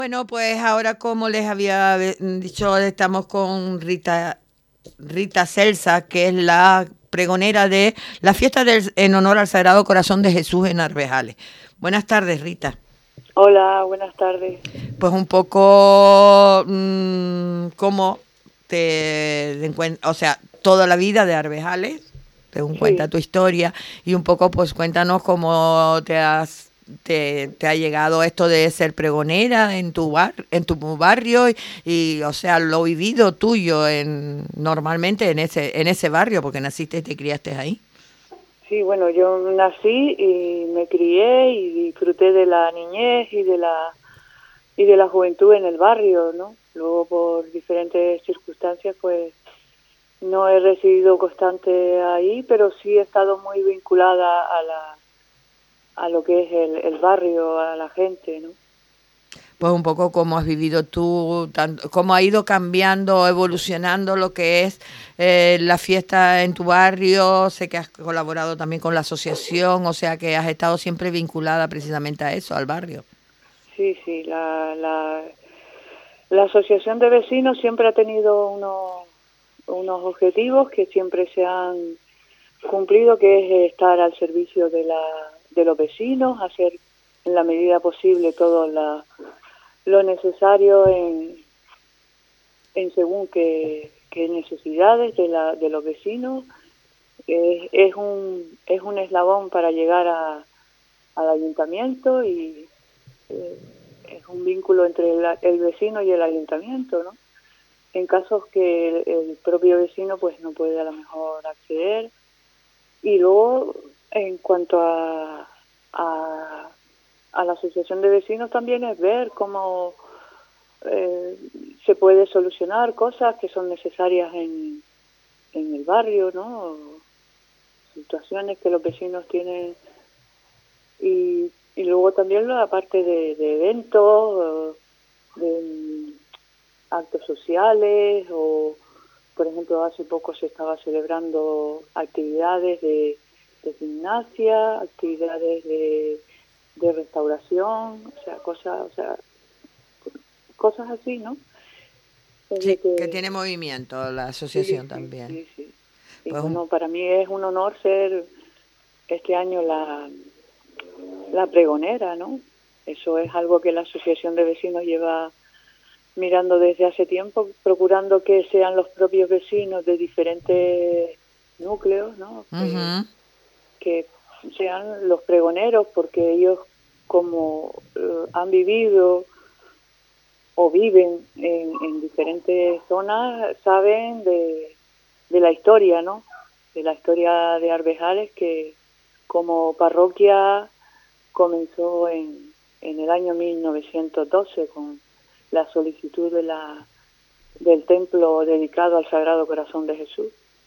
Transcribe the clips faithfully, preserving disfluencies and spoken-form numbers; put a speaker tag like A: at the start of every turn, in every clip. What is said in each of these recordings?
A: Bueno, pues ahora como les había eh, dicho, estamos con Rita, Rita Celsa, que es la pregonera de la fiesta del, en honor al Sagrado Corazón de Jesús en Arvejales. Buenas tardes, Rita.
B: Hola, buenas tardes.
A: Pues un poco mmm, cómo te encuentras, o sea, toda la vida de Arvejales, según cuenta
B: Sí,
A: tu historia, y un poco pues cuéntanos cómo te has te, te ha llegado esto de ser pregonera en tu bar, en tu barrio y, y, o sea, lo vivido tuyo en normalmente en ese en ese barrio porque naciste y te criaste ahí.
B: sí, bueno, yo nací y me crié y disfruté de la niñez y de la y de la juventud en el barrio, ¿no? Luego por diferentes circunstancias, pues no he residido constante ahí, pero sí he estado muy vinculada a la a lo que es el, el barrio, a la gente, ¿no?
A: Pues un poco cómo has vivido tú, tanto, cómo ha ido cambiando, evolucionando lo que es eh, la fiesta en tu barrio. Sé que has colaborado también con la asociación, o sea que has estado siempre vinculada precisamente a eso, al barrio.
B: Sí, sí, la la la asociación de vecinos siempre ha tenido unos unos objetivos que siempre se han cumplido, que es estar al servicio de la de los vecinos, hacer en la medida posible todo la, lo necesario en, en según qué, qué necesidades de la de los vecinos. Eh, es un es un eslabón para llegar a, al ayuntamiento y eh, es un vínculo entre el, el vecino y el ayuntamiento, ¿no? En casos que el, el propio vecino pues no puede a lo mejor acceder. Y luego, en cuanto a, a, a la asociación de vecinos, también es ver cómo eh, se puede solucionar cosas que son necesarias en, en el barrio, ¿no? Situaciones que los vecinos tienen. Y, y luego también la parte de, de eventos, de mm, actos sociales, o por ejemplo hace poco se estaba celebrando actividades de, de gimnasia, actividades de, de restauración, o sea, cosas, o sea, cosas así, ¿no? Es lo
A: Sí, que
B: que,
A: tiene movimiento la
B: sí,
A: asociación
B: sí,
A: también.
B: sí, sí. Y
A: Pues un,
B: bueno, para mí es un honor ser este año la, la pregonera, ¿no? Eso es algo que la Asociación de Vecinos lleva mirando desde hace tiempo, procurando que sean los propios vecinos de diferentes núcleos, ¿no? Que,
A: uh-huh.
B: que sean los pregoneros, porque ellos, como eh, han vivido o viven en, en diferentes zonas, saben de, de la historia, ¿no? De la historia de Arvejales, que como parroquia comenzó en, en el año mil novecientos doce con la solicitud de la del templo dedicado al Sagrado Corazón de Jesús.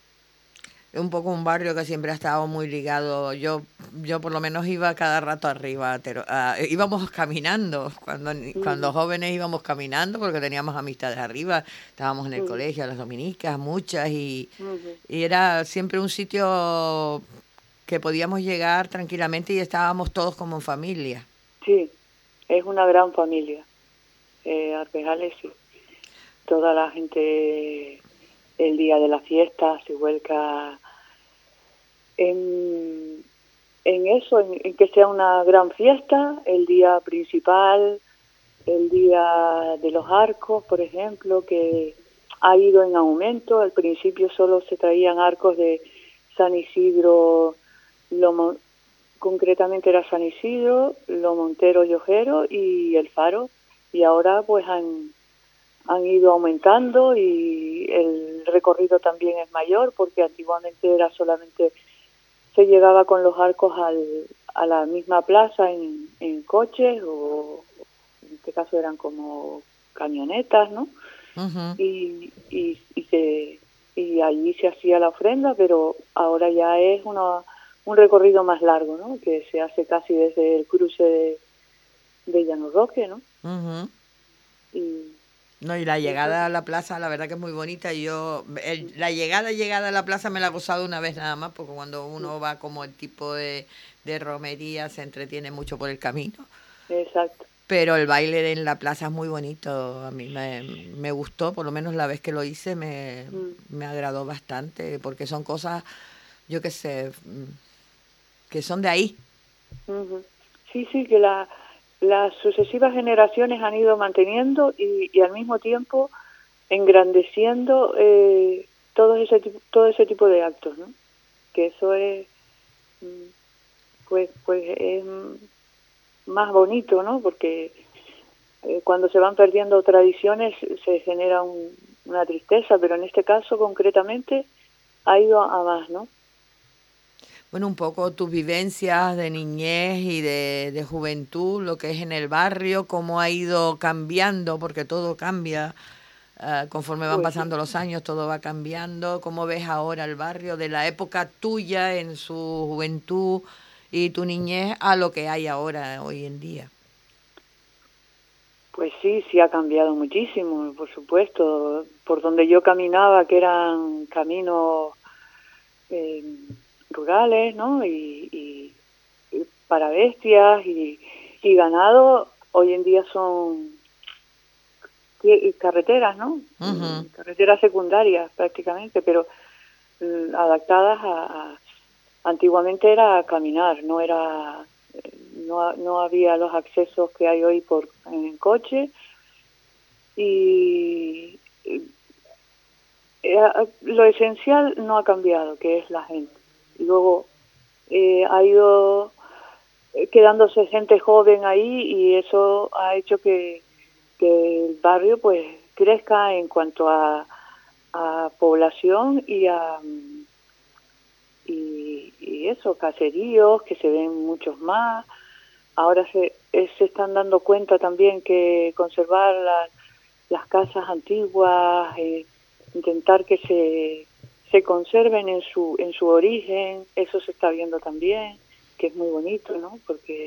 A: Un poco un barrio que siempre ha estado muy ligado. Yo, yo por lo menos iba cada rato arriba, pero, ah, íbamos caminando, cuando, cuando
B: Uh-huh.
A: jóvenes íbamos caminando porque teníamos amistades arriba, estábamos en el
B: Uh-huh.
A: colegio, las dominicas, muchas, y,
B: Uh-huh.
A: y era siempre un sitio que podíamos llegar tranquilamente y estábamos todos como en familia.
B: Sí, es una gran familia. Eh, Arpejales, sí. Toda la gente el día de la fiesta se vuelca en, en eso, en, en que sea una gran fiesta, el día principal, el día de los arcos, por ejemplo, que ha ido en aumento. Al principio solo se traían arcos de San Isidro, Lomo, concretamente era San Isidro, Lo Montero y Ojero y el Faro, y ahora pues han, han ido aumentando y el recorrido también es mayor, porque antiguamente era solamente, se llegaba con los arcos al, a la misma plaza en, en coches, o en este caso eran como camionetas, ¿no?
A: Ujú.
B: Y, y, y, se, y allí se hacía la ofrenda, pero ahora ya es una, un recorrido más largo, ¿no? Que se hace casi desde el cruce de, de Llano Roque, ¿no?
A: Ujú.
B: Y
A: No, y la
B: eso,
A: llegada a la plaza, la verdad que es muy bonita. Y yo, el- la llegada, llegada a la plaza me la he gozado una vez nada más, porque cuando uno va como el tipo de, de romería se entretiene mucho por el camino.
B: exacto.
A: pero el baile en la plaza es muy bonito. A mí me, me gustó, por lo menos la vez que lo hice me,
B: Mm,
A: me agradó bastante, porque son cosas, yo qué sé, mm, que son de ahí.
B: ujú. Sí, sí, que la, las sucesivas generaciones han ido manteniendo y, y al mismo tiempo engrandeciendo eh, todo ese tipo, todo ese tipo de actos, ¿no? Que eso es, mm, pues, pues es más bonito, ¿no? Porque eh, cuando se van perdiendo tradiciones se genera un, una tristeza, pero en este caso concretamente ha ido a más, ¿no?
A: Bueno, un poco tus vivencias de niñez y de, de juventud, lo que es en el barrio, cómo ha ido cambiando, porque todo cambia. Ah, conforme van
B: Pues sí.
A: pasando los años, todo va cambiando. ¿Cómo ves ahora el barrio de la época tuya en su juventud y tu niñez a lo que hay ahora, hoy en día?
B: Pues sí, sí ha cambiado muchísimo, por supuesto. Por donde yo caminaba, que eran caminos eh, rurales, ¿no? Y, y- y para bestias y, y ganado, hoy en día son y- y carreteras, ¿no?
A: Ujú.
B: Mm, Carreteras secundarias prácticamente, pero mm, adaptadas a, a- antiguamente era caminar, no era eh, no, no había los accesos que hay hoy por en coche y eh, lo esencial no ha cambiado, que es la gente. Y luego eh, ha ido eh, quedándose gente joven ahí y eso ha hecho que, que el barrio pues crezca en cuanto a, a población y a mm, y, y eso, caseríos, que se ven muchos más. Ahora se, eh, se están dando cuenta también que conservar la- las casas antiguas, eh, intentar que se, se conserven en su, en su origen, eso se está viendo también, que es muy bonito, ¿no? Porque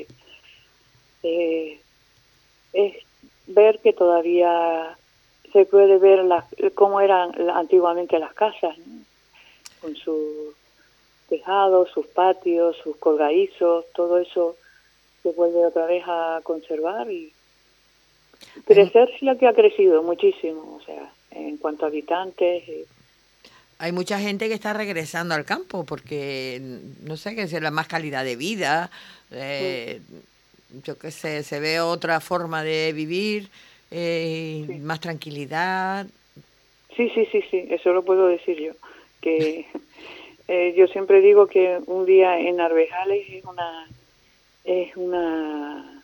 B: eh, es ver que todavía se puede ver las, cómo eran la- antiguamente las casas, ¿no? Con sus tejados, sus patios, sus colgadizos, todo eso se vuelve otra vez a conservar y
A: Hay, mu-
B: crecer sí que ha crecido muchísimo, o sea, en cuanto a habitantes. eh,
A: hay mucha gente que está regresando al campo porque, no sé, que es la más calidad de vida,
B: mm,
A: eh, yo qué sé, se ve otra forma de vivir, eh,
B: sí.
A: más tranquilidad.
B: sí, sí, sí, sí, eso lo puedo decir yo, que eh, yo siempre digo que un día en Arvejales es una, es una,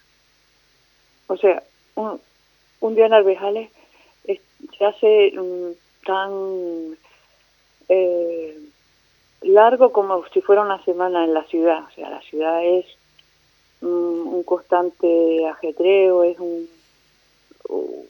B: o sea, un, un día en Arvejales es- se hace mm, tan eh, largo como si fuera una semana en la ciudad, o sea, la ciudad es mm, un constante ajetreo, es un, u-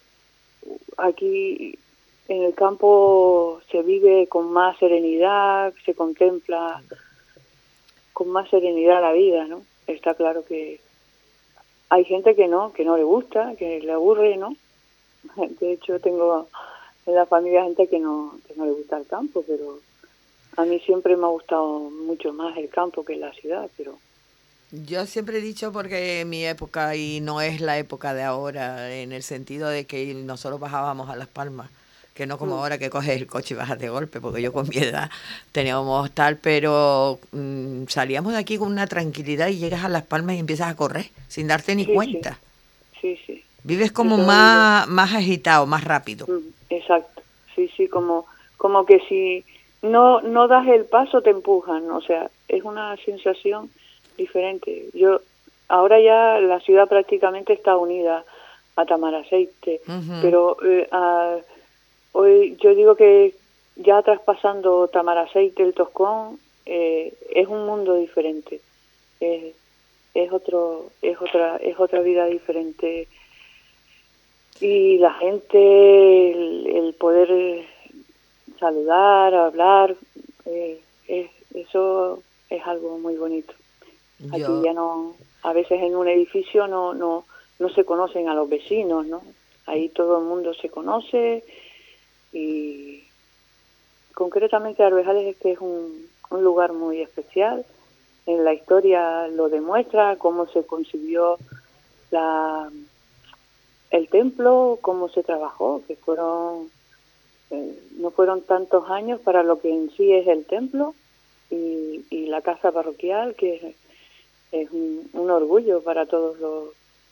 B: aquí en el campo se vive con más serenidad, se contempla con más serenidad la vida, ¿no? Está claro que hay gente que no, que no le gusta, que le aburre, ¿no? De hecho, tengo en la familia gente que no, que no le gusta el campo, pero a mí siempre me ha gustado mucho más el campo que la ciudad, pero
A: Yo siempre he dicho porque mi época y no es la época de ahora, en el sentido de que nosotros bajábamos a Las Palmas, que no como
B: mm,
A: ahora que coges el coche y bajas de golpe, porque yo con mi edad teníamos tal, pero mm, salíamos de aquí con una tranquilidad y llegas a Las Palmas y empiezas a correr sin darte ni
B: sí, sí,
A: cuenta.
B: sí, sí.
A: Vives
B: Yo
A: como
B: te lo digo.
A: más, más agitado, más rápido.
B: Mm, exacto, sí, sí, como, como que si no, no das el paso te empujan, o sea, es una sensación diferente. Yo, ahora ya la ciudad prácticamente está unida a Tamaraceite,
A: Ujú.
B: pero eh, a- hoy yo digo que ya traspasando Tamaraceite, el Toscón, eh, es un mundo diferente, es, es otro, es otra, es otra vida diferente y la gente, el, el poder saludar, hablar, eh, es, eso es algo muy bonito. Aquí
A: Yo,
B: ya no, a veces en un edificio no, no, no se conocen a los vecinos, ¿no? Ahí todo el mundo se conoce y concretamente Arvejales es que es un, un lugar muy especial. En la historia lo demuestra, cómo se concibió la el templo, cómo se trabajó, que fueron eh, no fueron tantos años para lo que en sí es el templo y, y la casa parroquial, que es, es un, un orgullo para todos los,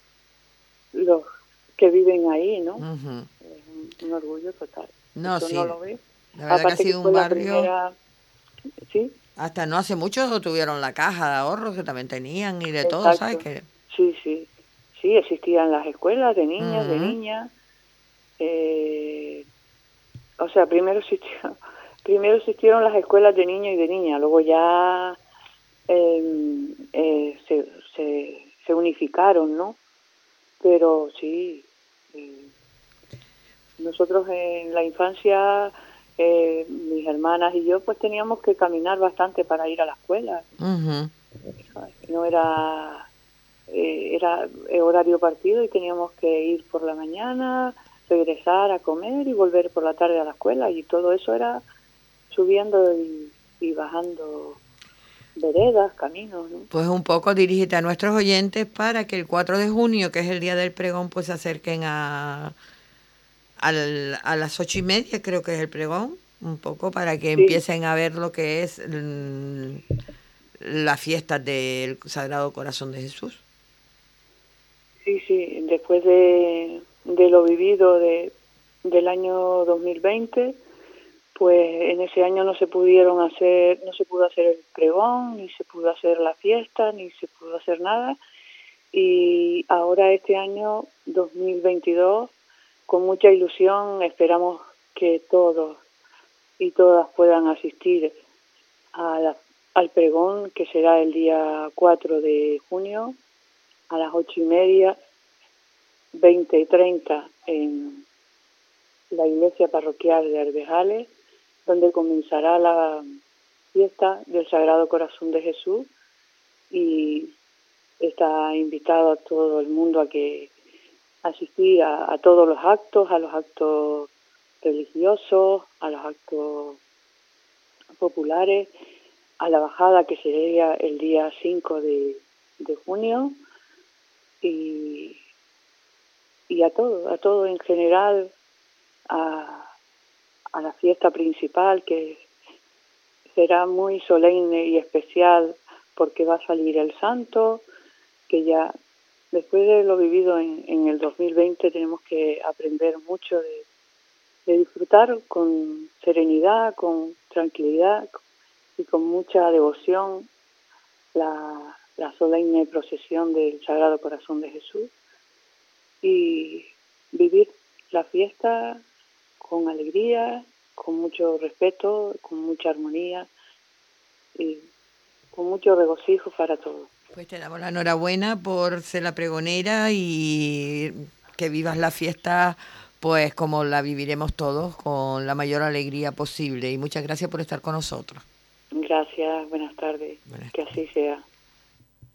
B: los que viven ahí, ¿no?
A: Uh-huh.
B: Es un, un orgullo total.
A: No,
B: Eso no
A: sí,
B: lo ves.
A: la verdad que ha
B: Aparte que
A: sido un
B: fue la
A: barrio,
B: primera, sí,
A: hasta no hace mucho tuvieron la caja de ahorros que también tenían y de todo, ¿sabes?
B: exacto,
A: Que
B: sí, sí, sí, existían las escuelas de niños, de
A: uh-huh.
B: niñas, eh, o sea, primero existió, primero existieron las escuelas de niños y de niñas, luego ya eh, eh, se, se, se unificaron, ¿no? Pero sí, eh, nosotros en la infancia, eh, mis hermanas y yo, pues teníamos que caminar bastante para ir a la escuela.
A: Uh-huh.
B: ¿Sabes? No era, eh, era horario partido y teníamos que ir por la mañana, regresar a comer y volver por la tarde a la escuela, y todo eso era subiendo y, y bajando veredas, caminos, ¿no?
A: Pues un poco dirígete a nuestros oyentes para que el cuatro de junio, que es el día del pregón, pues se acerquen a, al, a las ocho y media, creo que es el pregón, un poco para que
B: Sí,
A: empiecen a ver lo que es mm, la fiesta del Sagrado Corazón de Jesús.
B: sí, sí. Después de, de lo vivido de, del año dos mil veinte, pues en ese año no se pudieron hacer, no se pudo hacer el pregón, ni se pudo hacer la fiesta, ni se pudo hacer nada. Y ahora este año dos mil veintidós, con mucha ilusión, esperamos que todos y todas puedan asistir a la, al pregón, que será el día cuatro de junio a las ocho y media, veinte y treinta en la iglesia parroquial de Arbejales, donde comenzará la fiesta del Sagrado Corazón de Jesús, y está invitado a todo el mundo a que asistir a, a todos los actos, a los actos religiosos, a los actos populares, a la bajada que sería el día cinco de, de junio, y, y a todo, a todo en general, a, a la fiesta principal, que será muy solemne y especial porque va a salir el santo, que ya después de lo vivido en, en el dos mil veinte tenemos que aprender mucho de, de disfrutar con serenidad, con tranquilidad y con mucha devoción la, la solemne procesión del Sagrado Corazón de Jesús, y vivir la fiesta con alegría, con mucho respeto, con mucha armonía y con mucho regocijo para todos.
A: Pues te damos la enhorabuena por ser la pregonera y que vivas la fiesta pues como la viviremos todos, con la mayor alegría posible. Y muchas gracias por estar con nosotros.
B: Gracias, buenas tardes,
A: Buenas
B: que
A: tardes.
B: así sea.